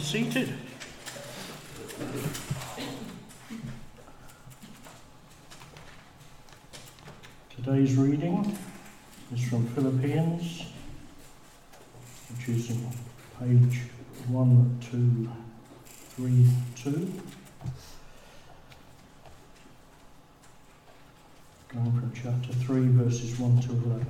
seated. Today's reading is from Philippians, which is on page 1232. Going from chapter 3, verses 1 to 11.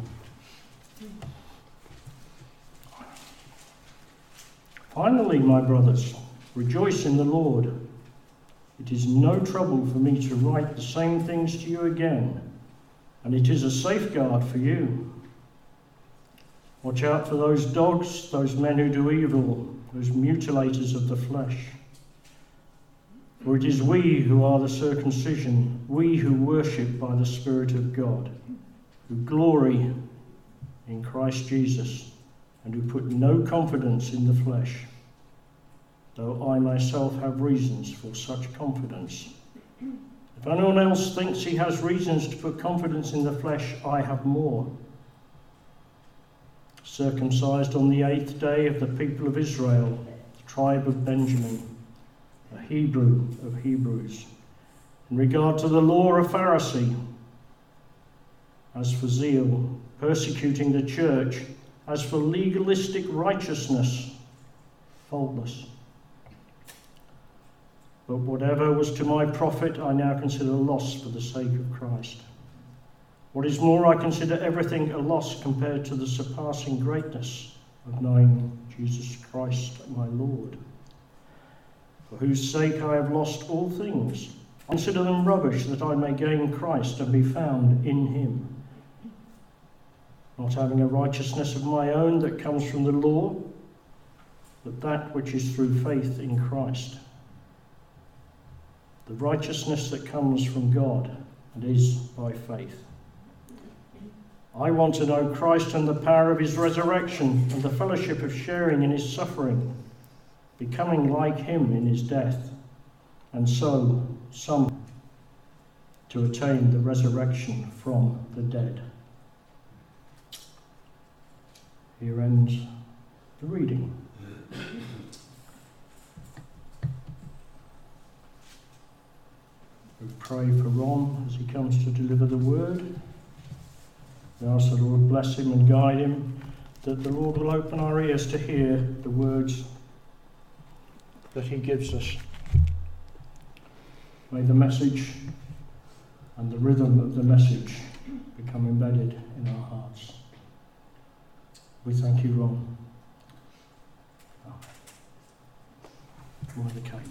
Finally, my brothers, rejoice in the Lord. It is no trouble for me to write the same things to you again, and it is a safeguard for you. Watch out for those dogs, those men who do evil, those mutilators of the flesh. For it is we who are the circumcision, we who worship by the Spirit of God, who glory in Christ Jesus, and who put no confidence in the flesh, though I myself have reasons for such confidence. If anyone else thinks he has reasons to put confidence in the flesh, I have more. Circumcised on the 8th day of the people of Israel, the tribe of Benjamin, a Hebrew of Hebrews. In regard to the law, a Pharisee. As for zeal, persecuting the church. As for legalistic righteousness, faultless. But whatever was to my profit, I now consider loss for the sake of Christ. What is more, I consider everything a loss compared to the surpassing greatness of knowing Jesus Christ, my Lord, for whose sake I have lost all things. I consider them rubbish, that I may gain Christ and be found in him, not having a righteousness of my own that comes from the law, but that which is through faith in Christ, the righteousness that comes from God and is by faith. I want to know Christ and the power of his resurrection and the fellowship of sharing in his suffering, becoming like him in his death, and so some to attain the resurrection from the dead. Here ends the reading. We pray for Ron as he comes to deliver the word. We ask the Lord bless him and guide him, that the Lord will open our ears to hear the words that he gives us. May the message and the rhythm of the message become embedded in our hearts. We thank you, Ron. One of the cables.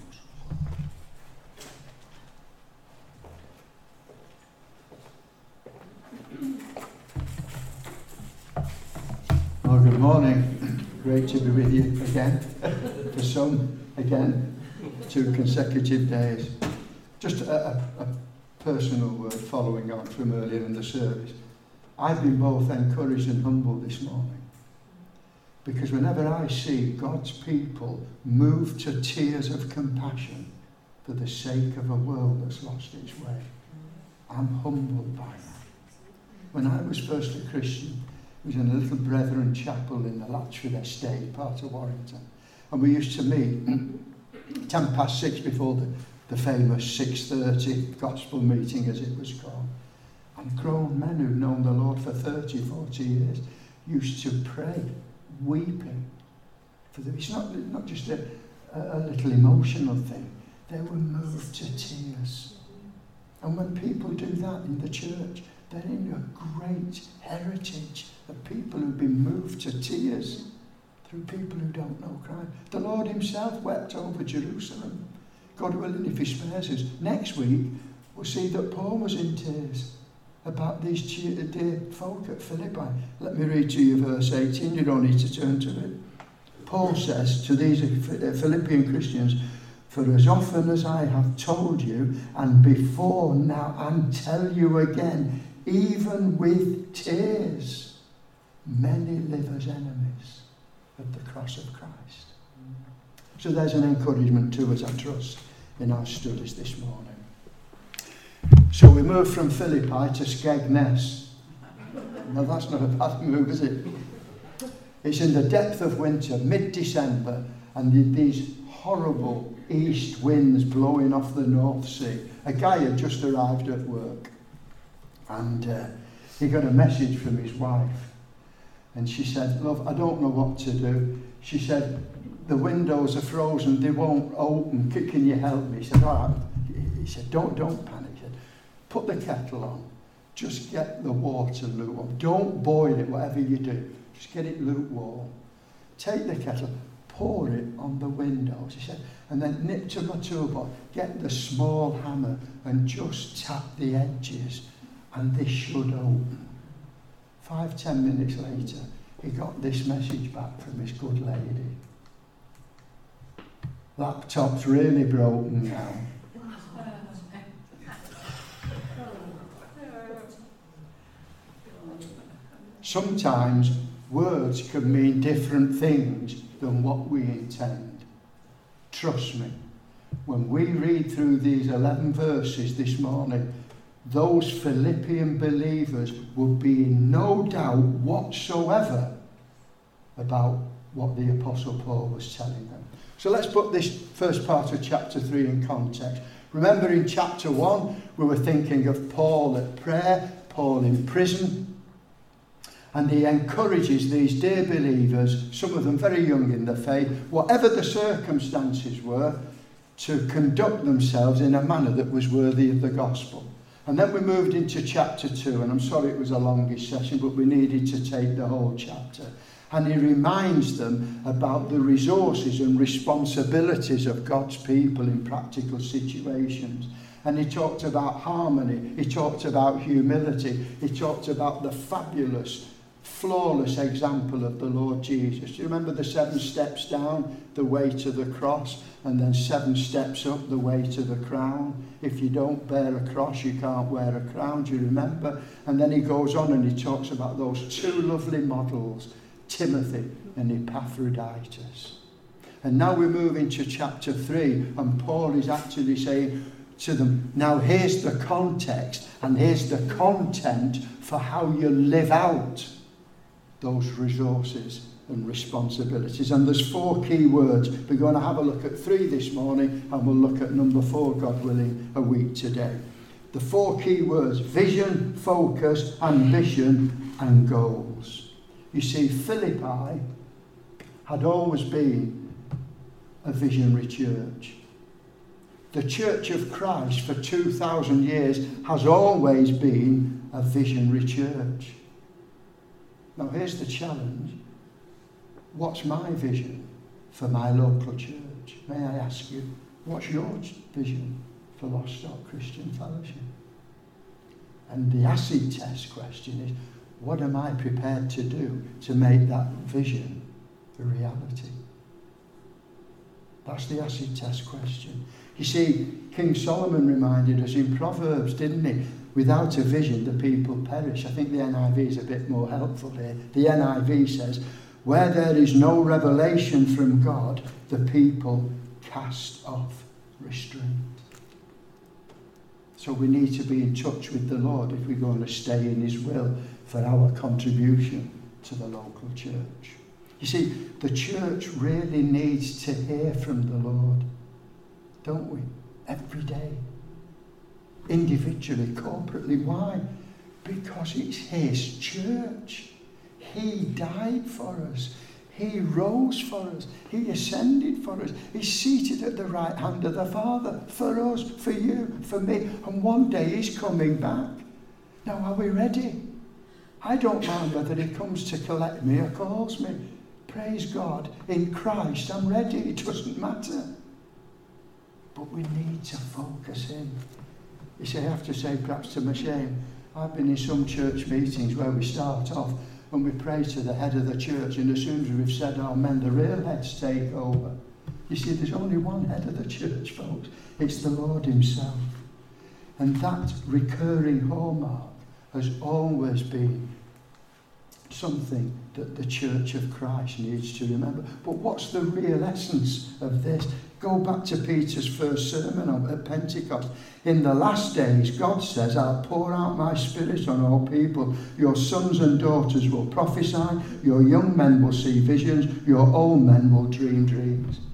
Well, good morning. Great to be with you again. For some, again, 2 consecutive days. Just a personal word following on from earlier in the service. I've been both encouraged and humbled this morning. Because whenever I see God's people move to tears of compassion for the sake of a world that's lost its way, I'm humbled by that. When I was first a Christian, it was in a little Brethren chapel in the Latchford estate, part of Warrington. And we used to meet 6:10 before the famous 6:30 gospel meeting, as it was called. And grown men who'd known the Lord for 30, 40 years used to pray, weeping for them. It's not just a little emotional thing. They were moved to tears. And when people do that in the church, they're in a great heritage of people who've been moved to tears through people who don't know Christ. The Lord himself wept over Jerusalem. God willing, if he spares us, next week we'll see that Paul was in tears about these dear folk at Philippi. Let me read to you verse 18. You don't need to turn to it. Paul says to these Philippian Christians, "For as often as I have told you, and before now, and tell you again, even with tears, many live as enemies of the cross of Christ." So there's an encouragement to us, I trust, in our studies this morning. So we move from Philippi to Skegness. Now that's not a bad move, is it? It's in the depth of winter, mid-December, and these horrible east winds blowing off the North Sea. A guy had just arrived at work, and he got a message from his wife. And she said, "Love, I don't know what to do." She said, "The windows are frozen, they won't open. Can you help me?" He said, "All right." He said, don't panic. He said, "Put the kettle on. Just get the water lukewarm. Don't boil it, whatever you do. Just get it lukewarm. Take the kettle, pour it on the windows," he said, "and then nip to my toolbox, get the small hammer and just tap the edges, and this should open." 5-10 minutes later, he got this message back from his good lady. "Laptop's really broken now." Sometimes words can mean different things than what we intend. Trust me, when we read through these 11 verses this morning, those Philippian believers would be in no doubt whatsoever about what the Apostle Paul was telling them. So let's put this first part of chapter 3 in context. Remember, in chapter 1, we were thinking of Paul at prayer, Paul in prison, and he encourages these dear believers, some of them very young in the faith, whatever the circumstances were, to conduct themselves in a manner that was worthy of the gospel. And then we moved into chapter 2, and I'm sorry it was a longish session, but we needed to take the whole chapter. And he reminds them about the resources and responsibilities of God's people in practical situations. And he talked about harmony, he talked about humility, he talked about the fabulous, flawless example of the Lord Jesus. Do you remember the 7 steps down, the way to the cross, and then 7 steps up, the way to the crown? If you don't bear a cross, you can't wear a crown. Do you remember? And then he goes on and he talks about those 2 lovely models, Timothy and Epaphroditus. And now we move into chapter 3, and Paul is actually saying to them, now here's the context and here's the content for how you live out those resources and responsibilities. And there's 4 key words. We're going to have a look at 3 this morning, and we'll look at number 4, God willing, a week today. The 4 key words: vision, focus, ambition, and goals. You see, Philippi had always been a visionary church. The Church of Christ for 2,000 years has always been a visionary church. Now here's the challenge. What's my vision for my local church? May I ask you, what's your vision for Lost Stock Christian Fellowship? And the acid test question is, what am I prepared to do to make that vision a reality? That's the acid test question. You see, King Solomon reminded us in Proverbs, didn't he? Without a vision, the people perish. I think the NIV is a bit more helpful here. The NIV says, where there is no revelation from God, the people cast off restraint. So we need to be in touch with the Lord if we're going to stay in his will for our contribution to the local church. You see, the church really needs to hear from the Lord, don't we? Every day. Individually, corporately. Why? Because it's his church. He died for us. He rose for us. He ascended for us. He's seated at the right hand of the Father for us, for you, for me. And one day he's coming back. Now, are we ready? I don't mind whether he comes to collect me or calls me. Praise God. In Christ, I'm ready. It doesn't matter. But we need to focus in. You see, I have to say, perhaps to my shame, I've been in some church meetings where we start off and we pray to the head of the church, and as soon as we've said amen, the real heads take over. You see, there's only one head of the church, folks. It's the Lord himself. And that recurring hallmark has always been something that the Church of Christ needs to remember. But what's the real essence of this? Go back to Peter's first sermon at Pentecost. In the last days, God says, I'll pour out my spirit on all people. Your sons and daughters will prophesy. Your young men will see visions. Your old men will dream dreams.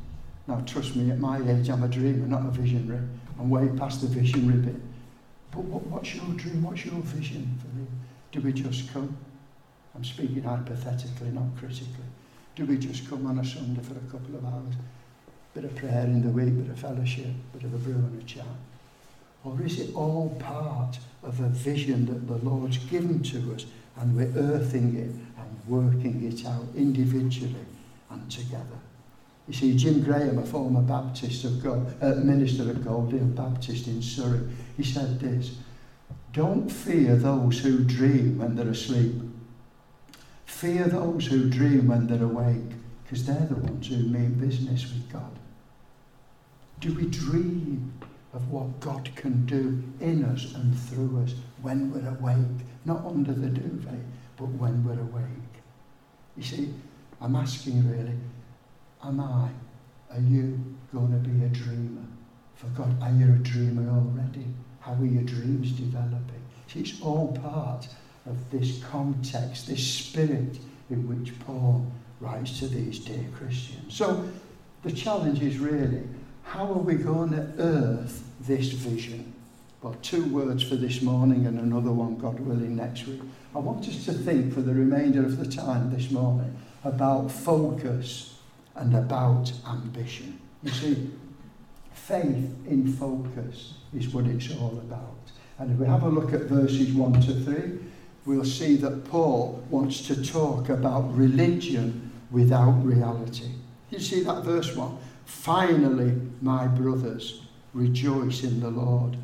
Now, trust me, at my age, I'm a dreamer, not a visionary. I'm way past the visionary bit. But what's your dream? What's your vision for me? Do we just come? I'm speaking hypothetically, not critically. Do we just come on a Sunday for a couple of hours? Bit of prayer in the week, bit of fellowship, bit of a brew and a chat? Or is it all part of a vision that the Lord's given to us and we're earthing it and working it out individually and together? You see, Jim Graham, a former Baptist minister at Goldale Baptist in Surrey, he said this: don't fear those who dream when they're asleep. Fear those who dream when they're awake, because they're the ones who mean business with God. Do we dream of what God can do in us and through us when we're awake? Not under the duvet, but when we're awake. You see, I'm asking really, are you going to be a dreamer for God? Are you a dreamer already? How are your dreams developing? See, it's all part of this context, this spirit in which Paul writes to these dear Christians. So the challenge is really, how are we going to earth this vision? Well, 2 words for this morning and another one, God willing, next week. I want us to think for the remainder of the time this morning about focus and about ambition. You see, faith in focus is what it's all about. And if we have a look at verses 1 to 3, we'll see that Paul wants to talk about religion without reality. You see that verse 1? Finally, my brothers, rejoice in the Lord.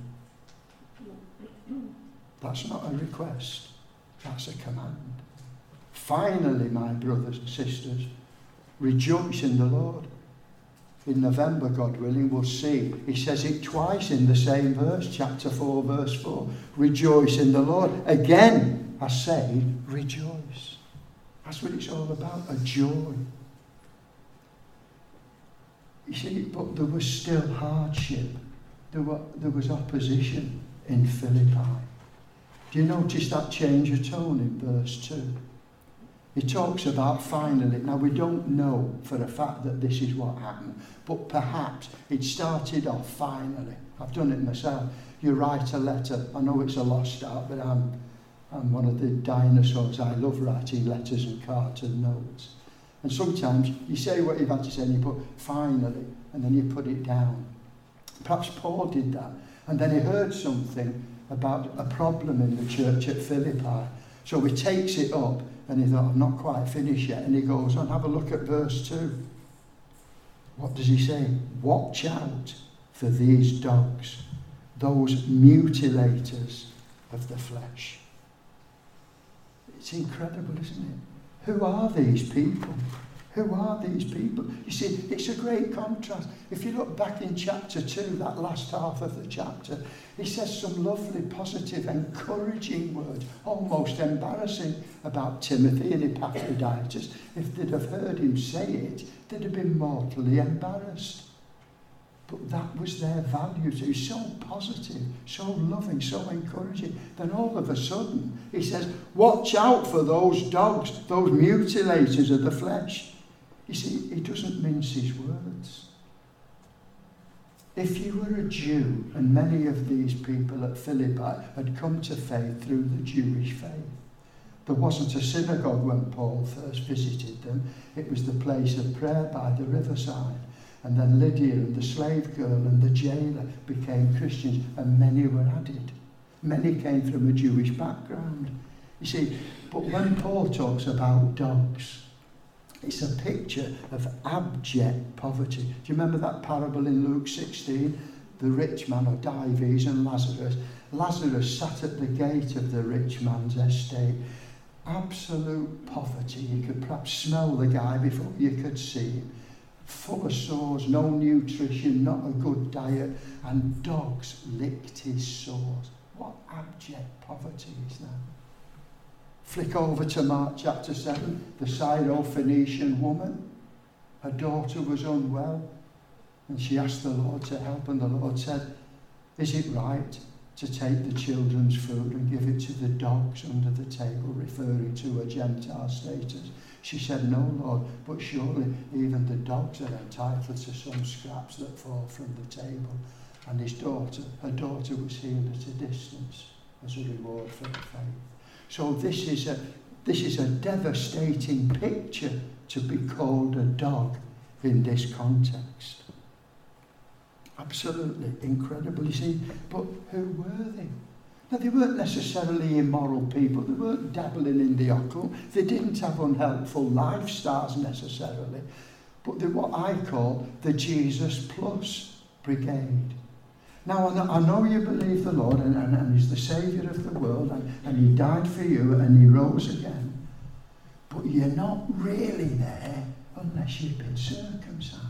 That's not a request, that's a command. Finally, my brothers and sisters, rejoice in the Lord. In November, God willing, we'll see. He says it twice in the same verse, chapter 4, verse 4. Rejoice in the Lord. Again, I say, rejoice. That's what it's all about, a joy. You see, but there was still hardship. There was opposition in Philippi. Do you notice that change of tone in verse 2? He talks about finally. Now, we don't know for a fact that this is what happened, but perhaps it started off finally. I've done it myself. You write a letter. I know it's a lost start, but I'm one of the dinosaurs. I love writing letters and cards and notes. And sometimes you say what you've had to say and you put finally, and then you put it down. Perhaps Paul did that. And then he heard something about a problem in the church at Philippi. So he takes it up and he thought, I'm not quite finished yet. And he goes on, have a look at verse 2. What does he say? Watch out for these dogs, those mutilators of the flesh. It's incredible, isn't it? Who are these people? Who are these people? You see, it's a great contrast. If you look back in chapter 2, that last half of the chapter, he says some lovely, positive, encouraging words, almost embarrassing, about Timothy and Epaphroditus. If they'd have heard him say it, they'd have been mortally embarrassed. But that was their value too. So positive, so loving, so encouraging. Then all of a sudden, he says, watch out for those dogs, those mutilators of the flesh. You see, he doesn't mince his words. If you were a Jew, and many of these people at Philippi had come to faith through the Jewish faith, there wasn't a synagogue when Paul first visited them. It was the place of prayer by the riverside. And then Lydia and the slave girl and the jailer became Christians, and many were added. Many came from a Jewish background. You see, but when Paul talks about dogs, it's a picture of abject poverty. Do you remember that parable in Luke 16? The rich man, or Dives, and Lazarus. Lazarus sat at the gate of the rich man's estate. Absolute poverty. You could perhaps smell the guy before you could see him. Full of sores, no nutrition, not a good diet, and dogs licked his sores. What abject poverty is that? Flick over to Mark chapter 7, the Syro-Phoenician woman. Her daughter was unwell, and she asked the Lord to help, and the Lord said, is it right to take the children's food and give it to the dogs under the table, referring to a Gentile status? She said, no, Lord, but surely even the dogs are entitled to some scraps that fall from the table. And her daughter was healed at a distance as a reward for her faith. So this is a devastating picture to be called a dog in this context. Absolutely incredible, you see. But who were they? Now, they weren't necessarily immoral people. They weren't dabbling in the occult. They didn't have unhelpful lifestyles necessarily. But they're what I call the Jesus Plus Brigade. Now, I know you believe the Lord and He's the Saviour of the world and He died for you and He rose again. But you're not really there unless you've been circumcised.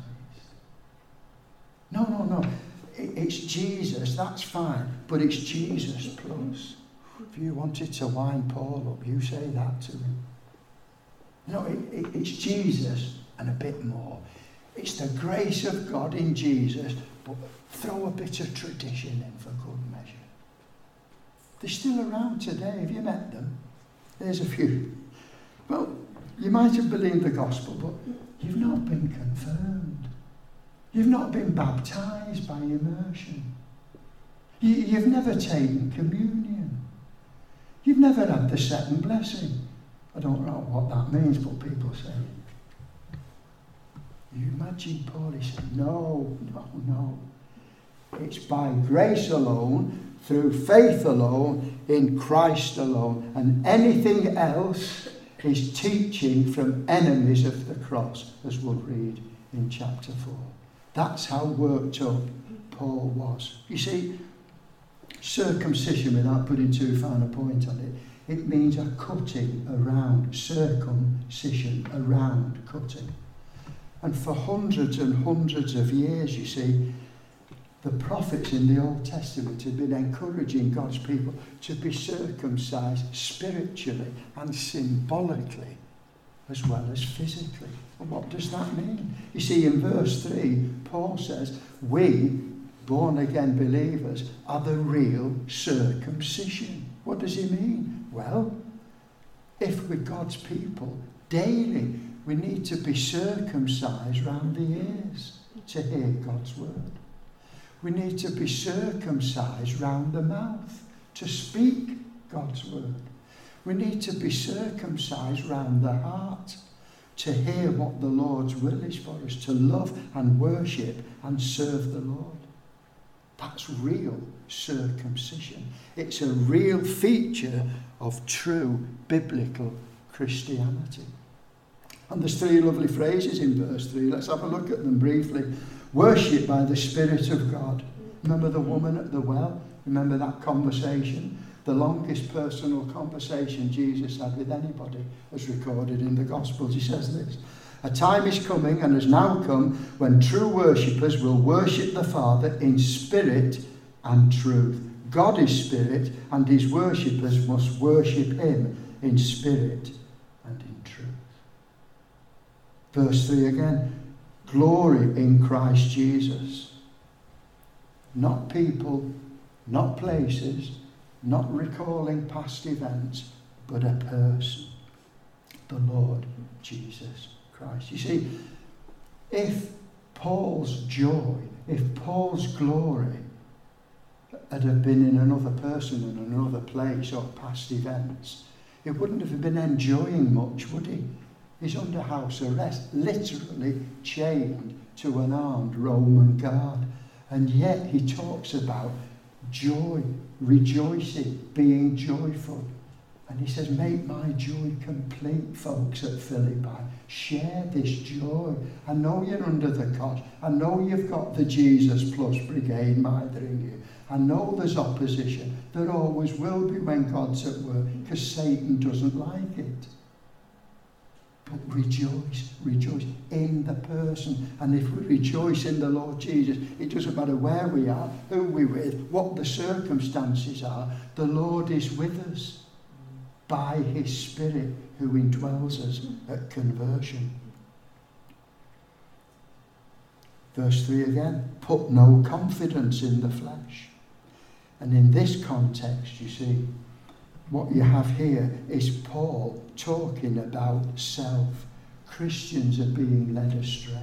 No. It's Jesus, that's fine, but it's Jesus plus. If you wanted to wind Paul up, you say that to him. No, it's Jesus and a bit more. It's the grace of God in Jesus, but throw a bit of tradition in for good measure. They're still around today. Have you met them? There's a few. Well, you might have believed the gospel, but you've not been confirmed. You've not been baptised by immersion. You've never taken communion. You've never had the second blessing. I don't know what that means, but people say it. You imagine Paul, he said, no. It's by grace alone, through faith alone, in Christ alone. And anything else is teaching from enemies of the cross, as we'll read in chapter 4. That's how worked up Paul was. You see, circumcision, without putting too fine a point on it, it means a cutting around, circumcision, around cutting. And for hundreds and hundreds of years, you see, the prophets in the Old Testament have been encouraging God's people to be circumcised spiritually and symbolically, as well as physically. And what does that mean? You see, in verse 3, Paul says, we, born-again believers, are the real circumcision. What does he mean? Well, if we're God's people, daily we need to be circumcised round the ears to hear God's word. We need to be circumcised round the mouth to speak God's word. We need to be circumcised round the heart to hear what the Lord's will is for us, to love and worship and serve the Lord. That's real circumcision. It's a real feature of true biblical Christianity. And there's 3 lovely phrases in verse 3. Let's have a look at them briefly. Worship by the Spirit of God. Remember the woman at the well? Remember that conversation? The longest personal conversation Jesus had with anybody, as recorded in the Gospels. He says this: a time is coming and has now come when true worshippers will worship the Father in spirit and truth. God is spirit, and his worshippers must worship him in spirit and in truth. Verse 3 again. Glory in Christ Jesus. Not people, not places, not recalling past events, but a person, the Lord Jesus Christ. You see, if Paul's joy, if Paul's glory had have been in another person and another place or past events, he wouldn't have been enjoying much, would he? He's under house arrest, literally chained to an armed Roman guard. And yet he talks about joy, rejoicing, being joyful. And he says, make my joy complete, folks at Philippi. Share this joy. I know you're under the cosh. I know you've got the Jesus Plus Brigade mithering you. I know there's opposition. There always will be when God's at work, because Satan doesn't like it. But rejoice in the person. And if we rejoice in the Lord Jesus, it doesn't matter where we are, who we're with, what the circumstances are, the Lord is with us by his Spirit who indwells us at conversion. Verse 3 again, put no confidence in the flesh. And in this context, you see, what you have here is Paul talking about self. Christians are being led astray.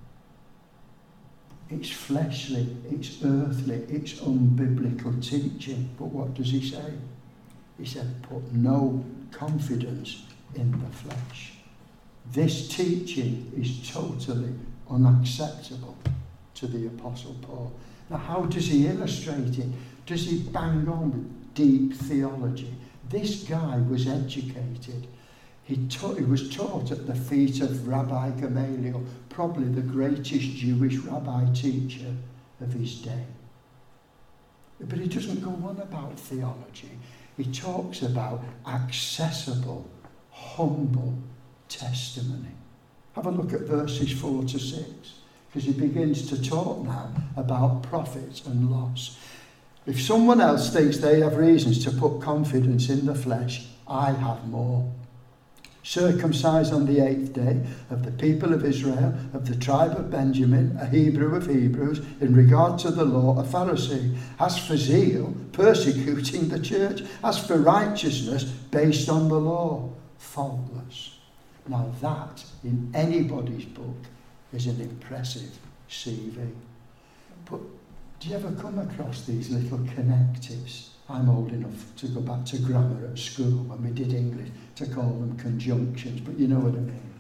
It's fleshly, it's earthly, it's unbiblical teaching. But what does he say? He said, put no confidence in the flesh. This teaching is totally unacceptable to the Apostle Paul. Now, how does he illustrate it? Does he bang on with deep theology? This guy was educated. He was taught at the feet of Rabbi Gamaliel, probably the greatest Jewish rabbi teacher of his day. But he doesn't go on about theology. He talks about accessible, humble testimony. Have a look at verses 4 to 6, because he begins to talk now about profit and loss. If someone else thinks they have reasons to put confidence in the flesh, I have more. Circumcised on the 8th day, of the people of Israel, of the tribe of Benjamin, a Hebrew of Hebrews, in regard to the law, a Pharisee. As for zeal, persecuting the church. As for righteousness, based on the law, faultless. Now that, in anybody's book, is an impressive CV. But do you ever come across these little connectives? I'm old enough to go back to grammar at school when we did English to call them conjunctions, but you know what I mean.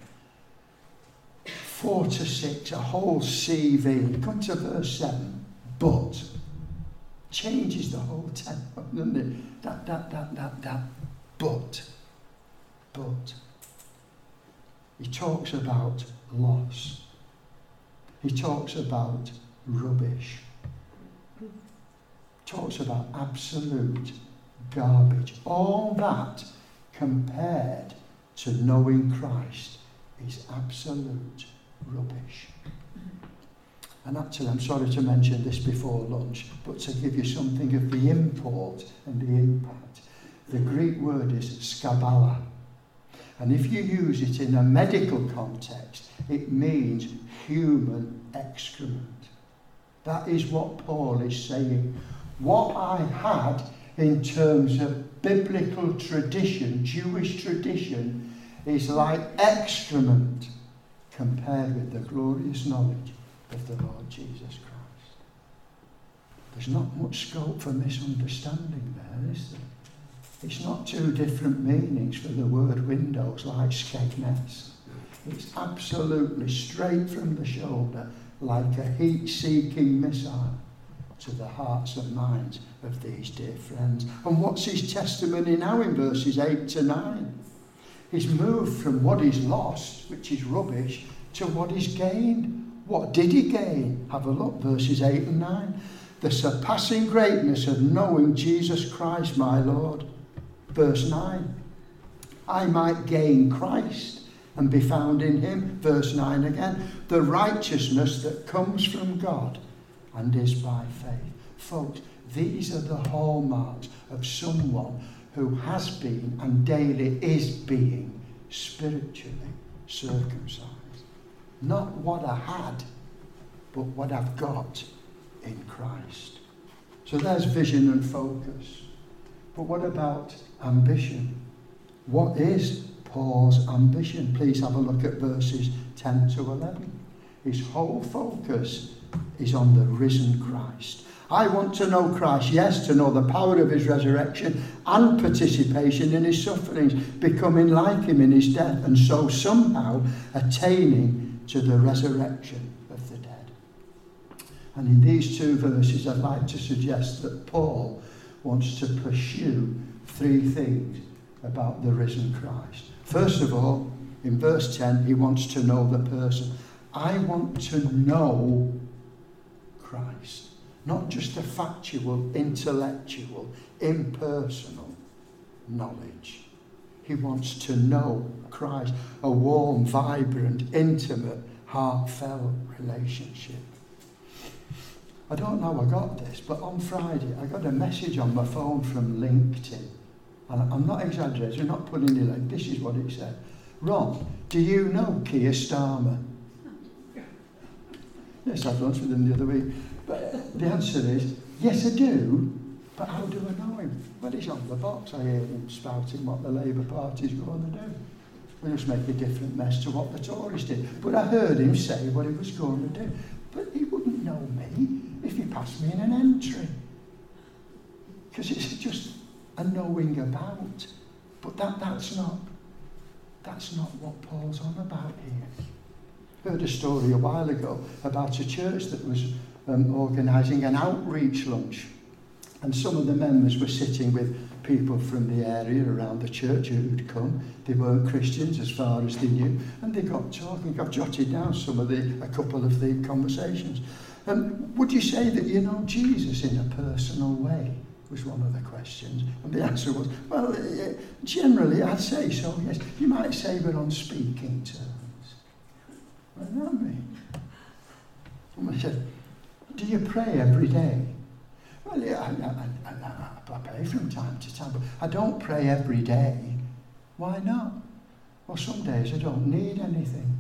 4 to 6, a whole CV. Come to verse 7, but changes the whole tempo, doesn't it? That. But. He talks about loss. He talks about rubbish. Talks about absolute garbage. All that compared to knowing Christ is absolute rubbish. And actually, I'm sorry to mention this before lunch, but to give you something of the import and the impact, the Greek word is skabala. And if you use it in a medical context, it means human excrement. That is what Paul is saying. What I had in terms of biblical tradition, Jewish tradition, is like excrement compared with the glorious knowledge of the Lord Jesus Christ. There's not much scope for misunderstanding there, is there? It's not two different meanings for the word windows like skegness. It's absolutely straight from the shoulder, like a heat-seeking missile to the hearts and minds of these dear friends. And what's his testimony now in verses 8 to 9? He's moved from what is lost, which is rubbish, to what is gained. What did he gain? Have a look, verses 8 and 9. The surpassing greatness of knowing Jesus Christ, my Lord. Verse 9. I might gain Christ and be found in him. Verse 9 again. The righteousness that comes from God and is by faith. Folks, these are the hallmarks of someone who has been and daily is being spiritually circumcised. Not what I had, but what I've got in Christ. So there's vision and focus. But what about ambition? What is Paul's ambition? Please have a look at verses 10 to 11. His whole focus is on the risen Christ. I want to know Christ, yes, to know the power of his resurrection and participation in his sufferings, becoming like him in his death, and so somehow attaining to the resurrection of the dead. And in these two verses, I'd like to suggest that Paul wants to pursue three things about the risen Christ. First of all, in verse 10, he wants to know the person. I want to know Christ. Not just a factual, intellectual, impersonal knowledge. He wants to know Christ. A warm, vibrant, intimate, heartfelt relationship. I don't know how I got this, but on Friday I got a message on my phone from LinkedIn. And I'm not exaggerating, I'm not pulling it like this is what it said. Ron, do you know Keir Starmer? Yes, I had lunch with him the other week. But the answer is, yes I do, But how do I know him? Well, he's on the box. I hear him spouting what the Labour Party's going to do. We'll just make a different mess to what the Tories did. But I heard him say what he was going to do. But he wouldn't know me if he passed me in an entry. Because it's just a knowing about. But that's not what Paul's on about here. I heard a story a while ago about a church that was organising an outreach lunch. And some of the members were sitting with people from the area around the church who'd come. They weren't Christians as far as they knew. And they got talking. I've jotted down a couple of the conversations. Would you say that you know Jesus in a personal way? Was one of the questions. And the answer was, well, generally I'd say so, yes. You might say we're on speaking terms. What does that mean? Somebody said, do you pray every day? Well, yeah, I pray from time to time, but I don't pray every day. Why not? Well, some days I don't need anything.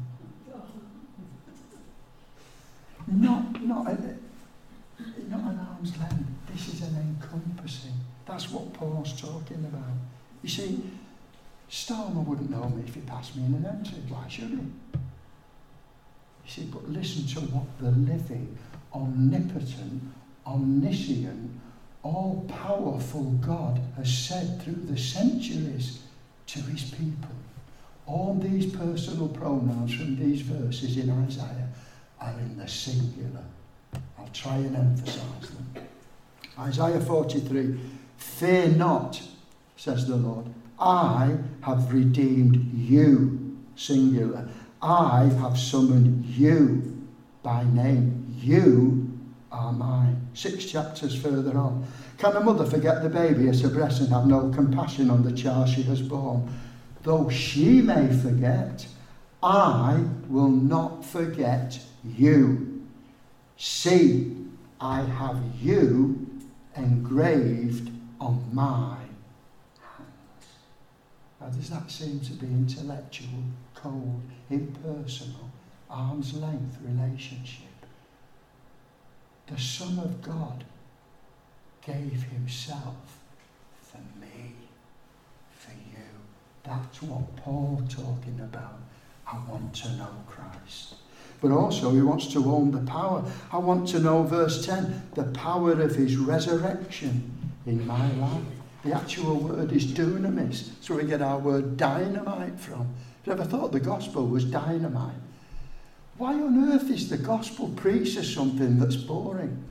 Not an arm's length. This is an encompassing. That's what Paul's talking about. You see, Starmer wouldn't know me if he passed me in an entry. Why should he? You see, but listen to what the living, omnipotent, omniscient, all-powerful God has said through the centuries to his people. All these personal pronouns from these verses in Isaiah are in the singular. I'll try and emphasize them. Isaiah 43, fear not, says the Lord. I have redeemed you, singular. I have summoned you by name. You are mine. 6 chapters further on. Can a mother forget the baby at her breast and have no compassion on the child she has born? Though she may forget, I will not forget you. See, I have you engraved on my hands. Now, does that seem to be intellectual, cold, impersonal, arm's length relationship? The Son of God gave himself for me, for you. That's what Paul's talking about. I want to know Christ. But also he wants to own the power. I want to know, verse 10, the power of his resurrection in my life. The actual word is dunamis. That's where we get our word dynamite from. Have you ever thought the gospel was dynamite? Why on earth is the gospel preached as something that's boring?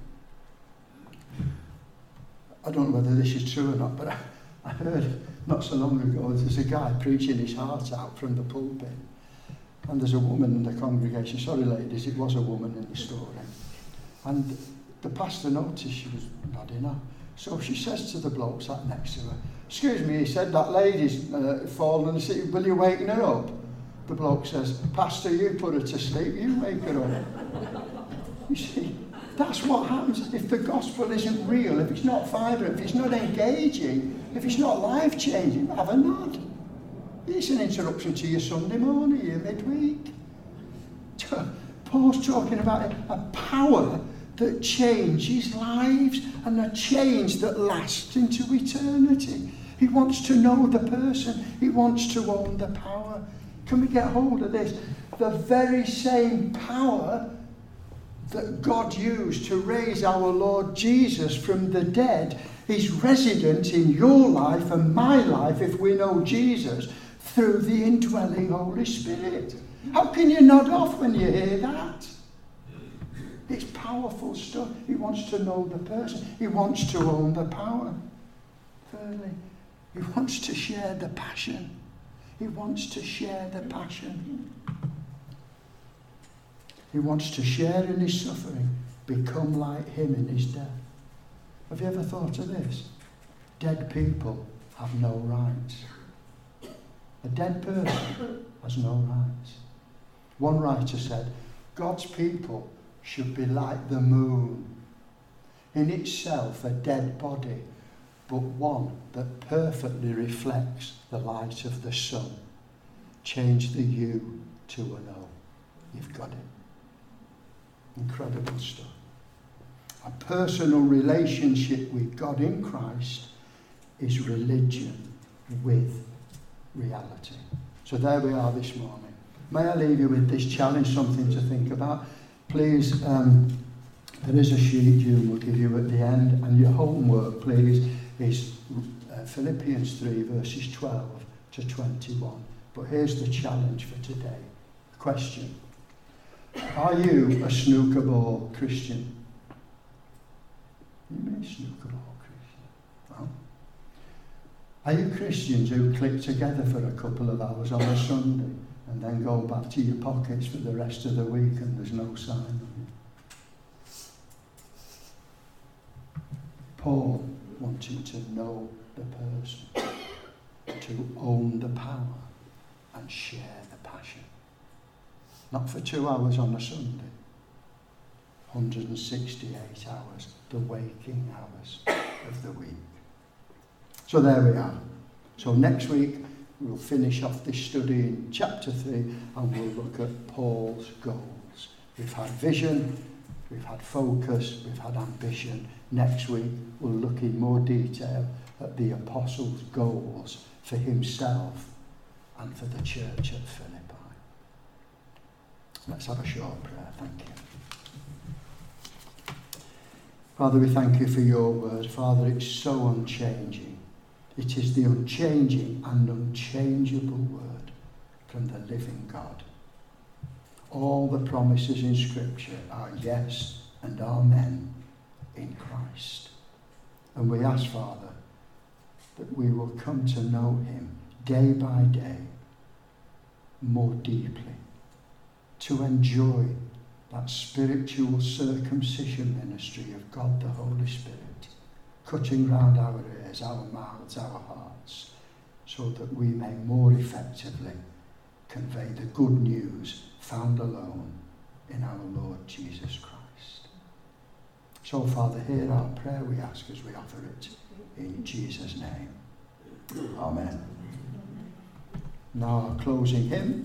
I don't know whether this is true or not, but I heard not so long ago there's a guy preaching his heart out from the pulpit. And there's a woman in the congregation. Sorry, ladies, it was a woman in the story. And the pastor noticed she was nodding up. So she says to the bloke sat next to her, excuse me, he said, that lady's fallen asleep. Will you waken her up? The bloke says, Pastor, you put her to sleep, you wake her up. You see, that's what happens if the gospel isn't real, if it's not vibrant, if it's not engaging, if it's not life-changing, have a nod. It's an interruption to your Sunday morning, your midweek. Paul's talking about a power that changes lives and a change that lasts into eternity. He wants to know the person. He wants to own the power. Can we get hold of this? The very same power that God used to raise our Lord Jesus from the dead is resident in your life and my life if we know Jesus through the indwelling Holy Spirit. How can you nod off when you hear that? It's powerful stuff. He wants to know the person. He wants to own the power. Thirdly, he wants to share the passion. He wants to share the passion. He wants to share in his suffering, become like him in his death. Have you ever thought of this? Dead people have no rights. A dead person has no rights. One writer said, God's people should be like the moon, in itself a dead body, but one that perfectly reflects the light of the sun. Change the you to an O. You've got it. Incredible stuff. I personal relationship with God in Christ is religion with reality. So there we are this morning. May I leave you with this challenge, something to think about. Please, there is a sheet June will give you at the end, and your homework, please, is Philippians 3, verses 12 to 21. But here's the challenge for today. Question. Are you a snooker ball Christian? You mean snooker ball Christian? Well, are you Christians who click together for a couple of hours on a Sunday and then go back to your pockets for the rest of the week and there's no sign of you? Paul wanted to know the person, to own the power and share the passion. Not for 2 hours on a Sunday, 168 hours, the waking hours of the week. So there we are. So next week we'll finish off this study in chapter 3 and we'll look at Paul's goals. We've had vision, we've had focus, we've had ambition. Next week we'll look in more detail at the apostles' goals for himself and for the church at Philippi. Let's have a short prayer. Thank you. Father, we thank you for your word. Father, it's so unchanging. It is the unchanging and unchangeable word from the living God. All the promises in Scripture are yes and amen in Christ. And we ask, Father, that we will come to know him day by day more deeply, to enjoy that spiritual circumcision ministry of God the Holy Spirit, cutting round our ears, our mouths, our hearts, so that we may more effectively convey the good news found alone in our Lord Jesus Christ. So, Father, hear our prayer, we ask, as we offer it in Jesus' name. Amen. Now, our closing hymn.